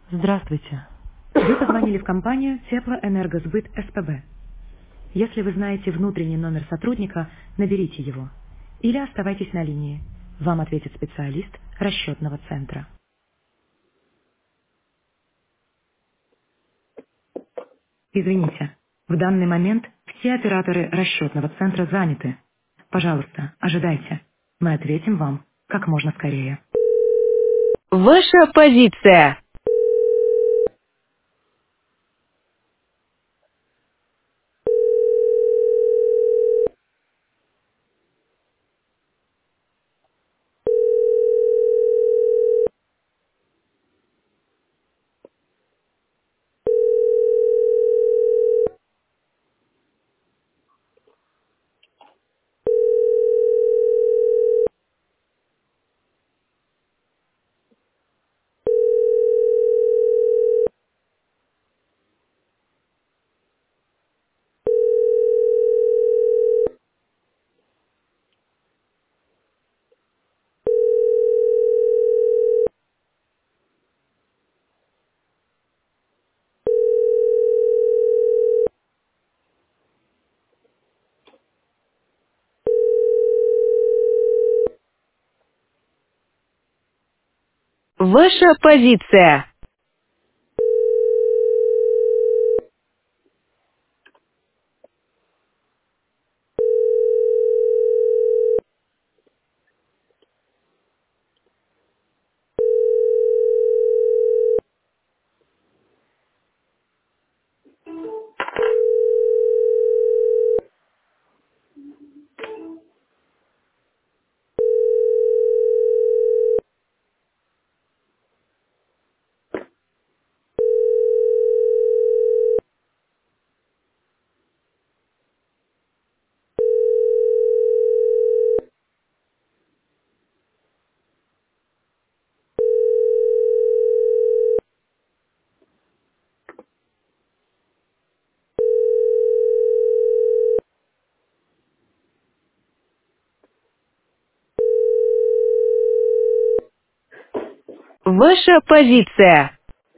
Здравствуйте. Вы позвонили в компанию Теплоэнергосбыт СПБ. Если вы знаете внутренний номер сотрудника, наберите его. Или оставайтесь на линии. Вам ответит специалист расчетного центра. Извините, в данный момент все операторы расчетного центра заняты. Пожалуйста, ожидайте. Мы ответим вам как можно скорее. Ваша позиция. Ваша позиция. Ваша позиция.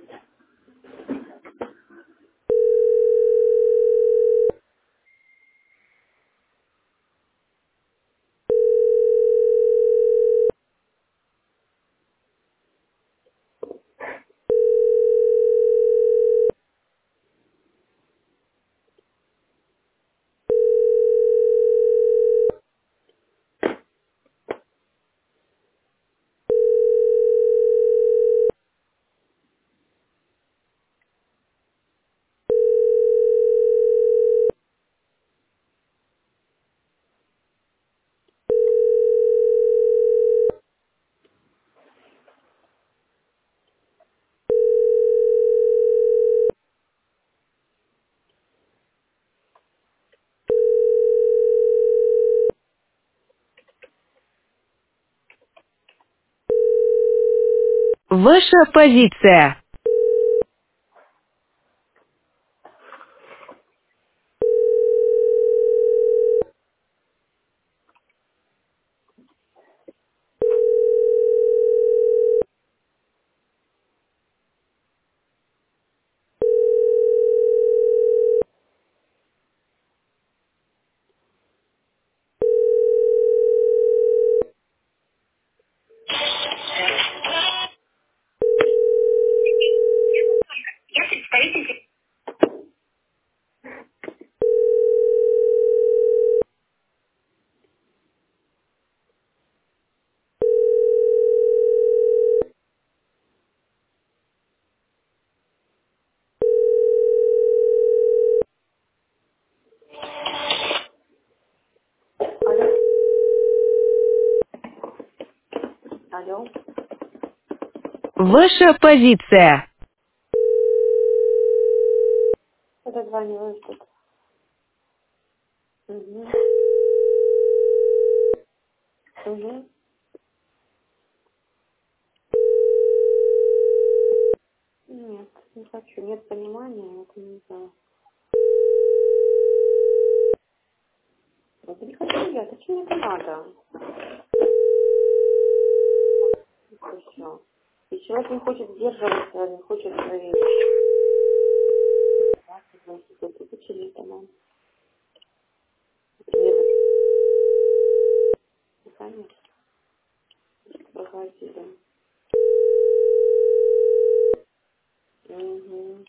Ваша позиция. Алло. Алло. Ваша позиция. Кто дозванивает тут? Угу. Угу. Нет, не хочу. Нет понимания, это не знаю. Это не хочу я, зачем мне это надо? Все. И человек не хочет сдерживаться, не хочет свои институты. Учили там, например, дыхание, проходили. Угу.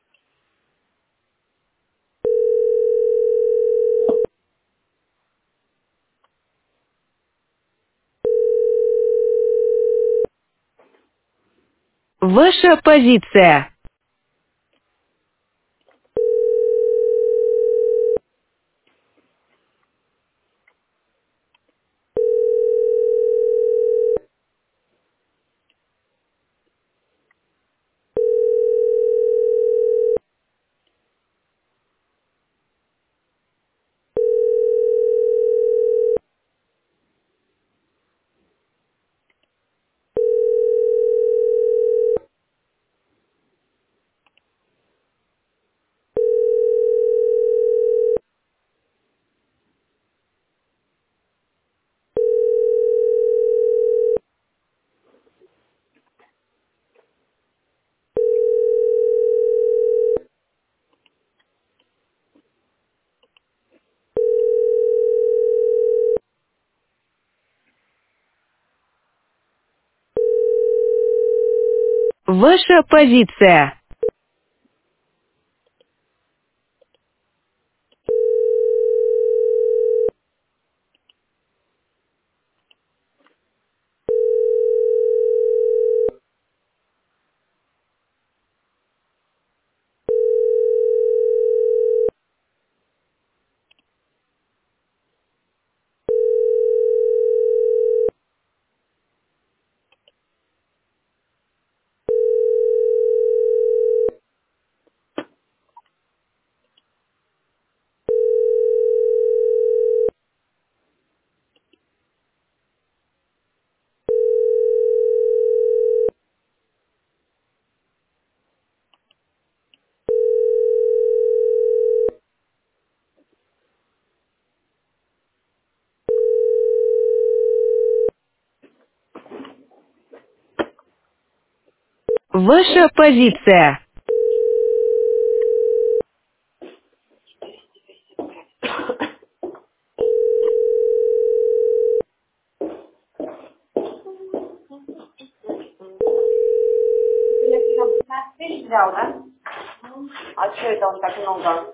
Ваша позиция. Ваша позиция. Ваша позиция. Я фильм 15 тысяч взял, да? А что это он так много?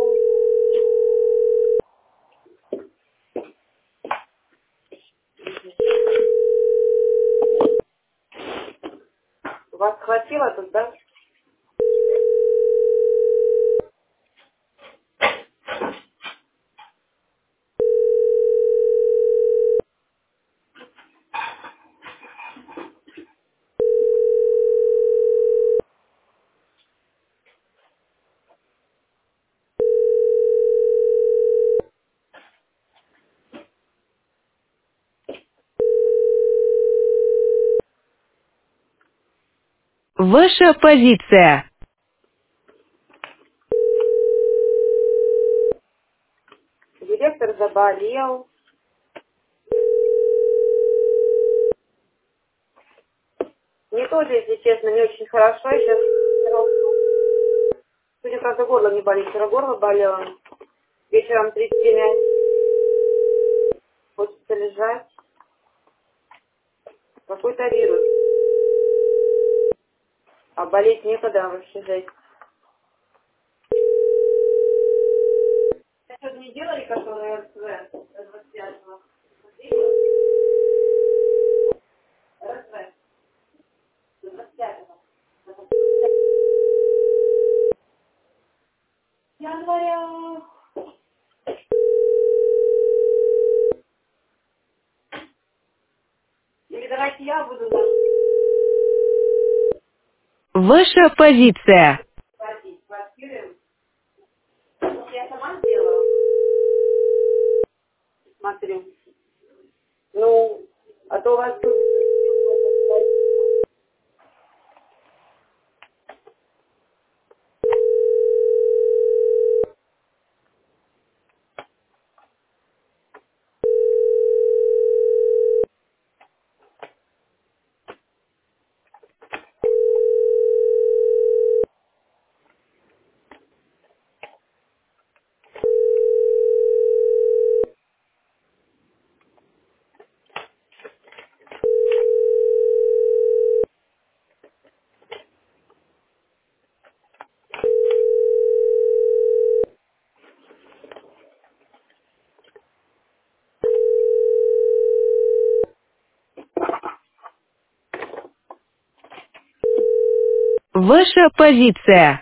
Вас хватило тут, да? Ваша позиция. Директор заболел. Мне тоже, если честно, не очень хорошо. Я сейчас сегодня, правда, горло не болит. Вчера горло болело. Вечером 3 дня хочется лежать. Какой-то вирус. А болеть некогда вообще жесть. Что-то не делали, которые РСВ? РСВ. РСВ. 25-го. Января. Или давайте я буду Ваша позиция. платить квартиры. Потому что я сама сделала. Смотрю. Ну, а то у вас тут... Ваша позиция.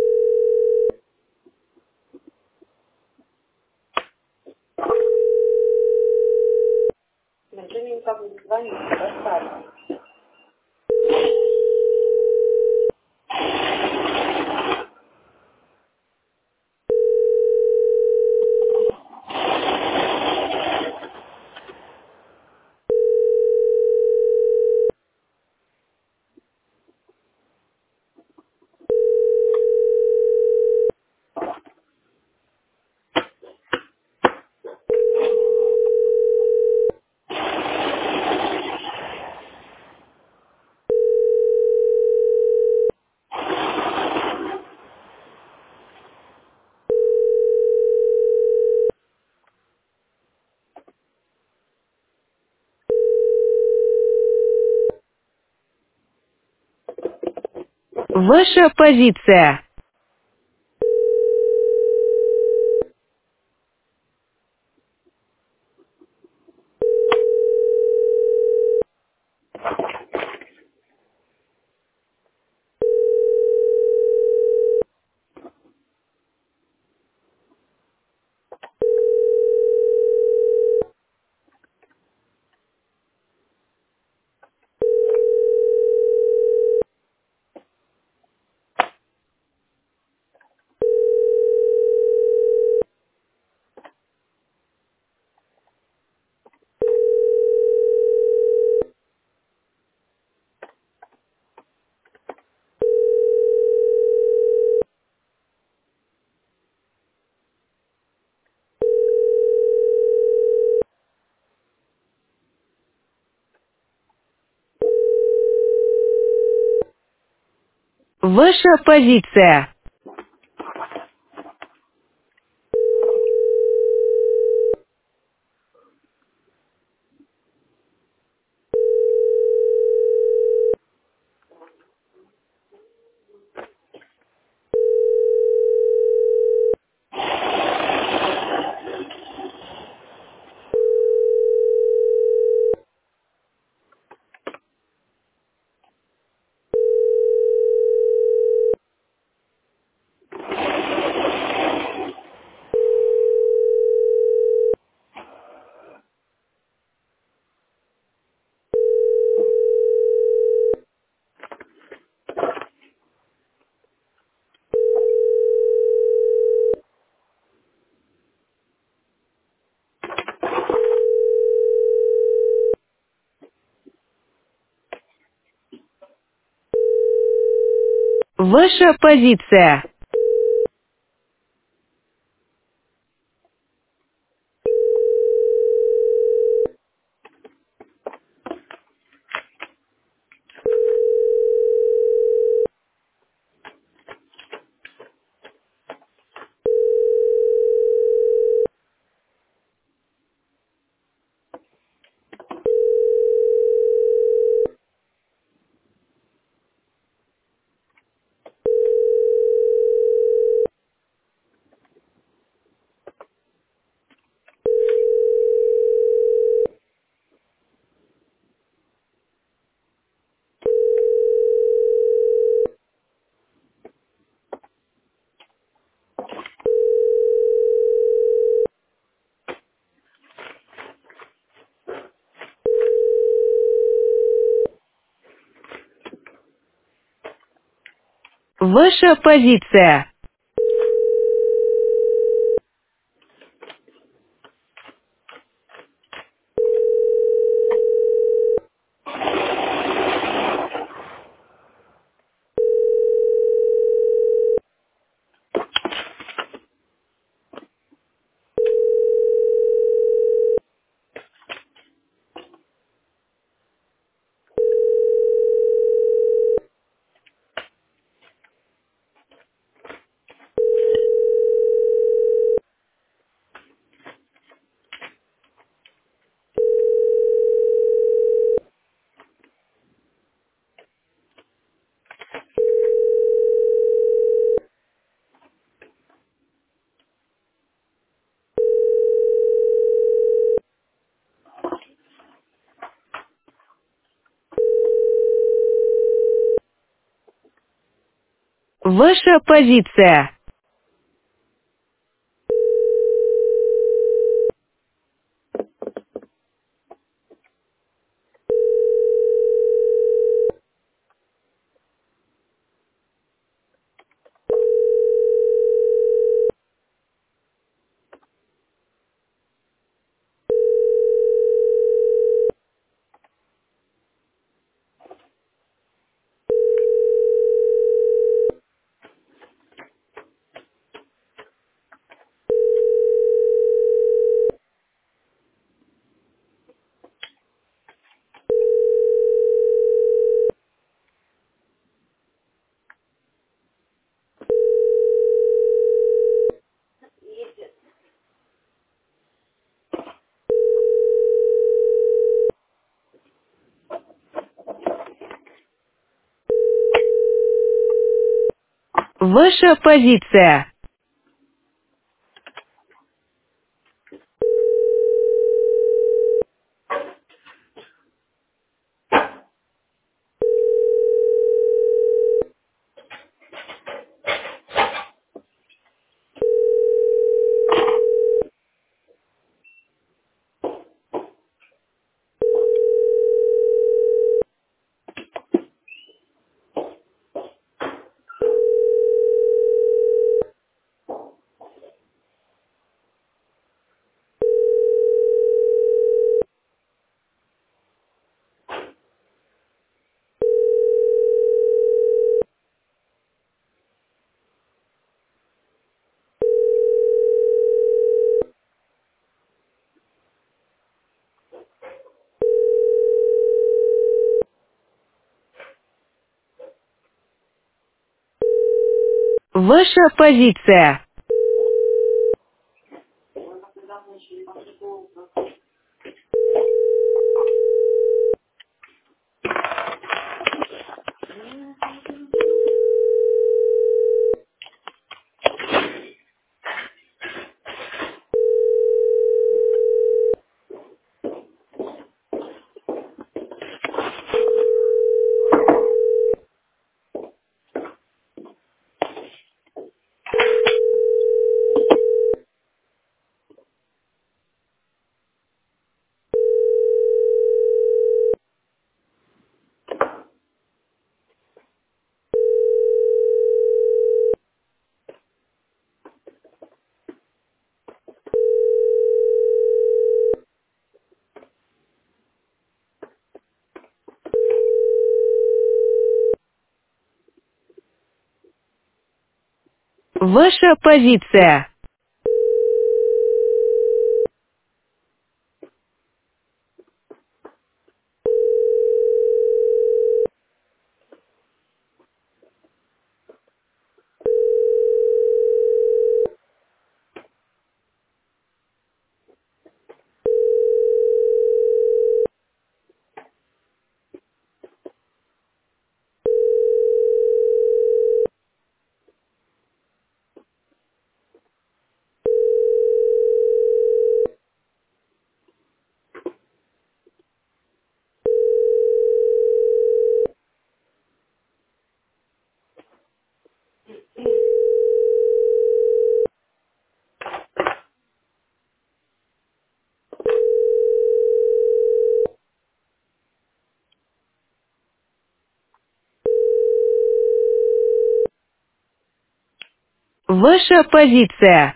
Бенджамин никак не звонит, достали. Ваша позиция. Ваша позиция. Ваша позиция. Ваша позиция. Ваша позиция. Ваша позиция. Ваша позиция. Ваша позиция. Ваша позиция.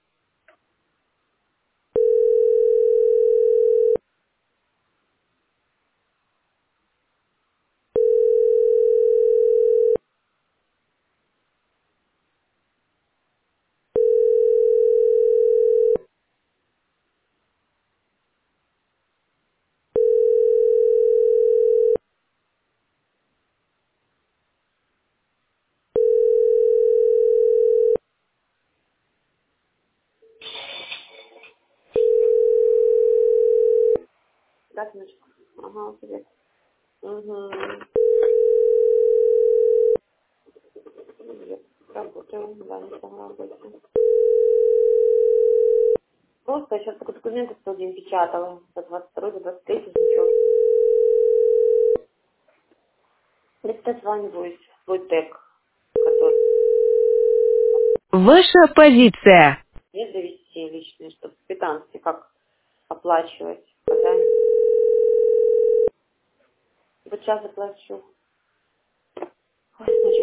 Да, Сыночка? Ага, привет. Угу. Привет. Работаю, да, не там работаю. Просто я сейчас только документы 101 печатала. За 22 за 23 ничего. Я созваниваюсь в свой тег, который... Ваша позиция. Есть довести личные, чтобы квитанции как оплачивать. Да? Вот сейчас заплачу. Ой, значит,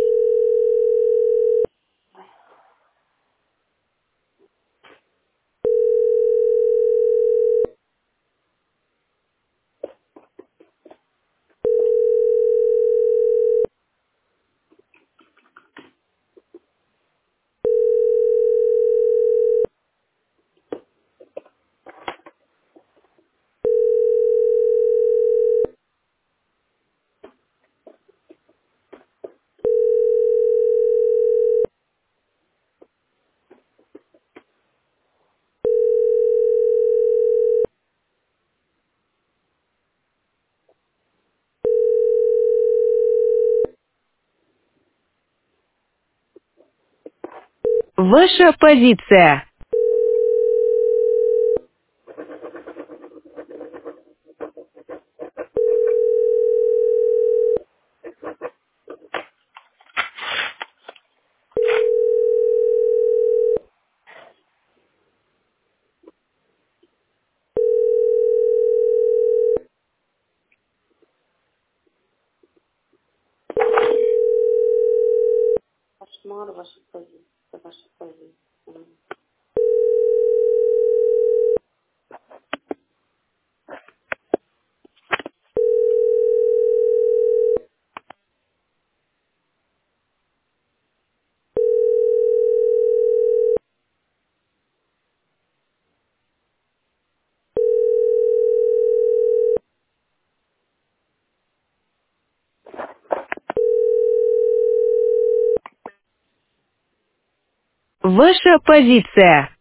Ваша позиция. кошмар, ваша позиция, ваша позиция. Ваша позиция.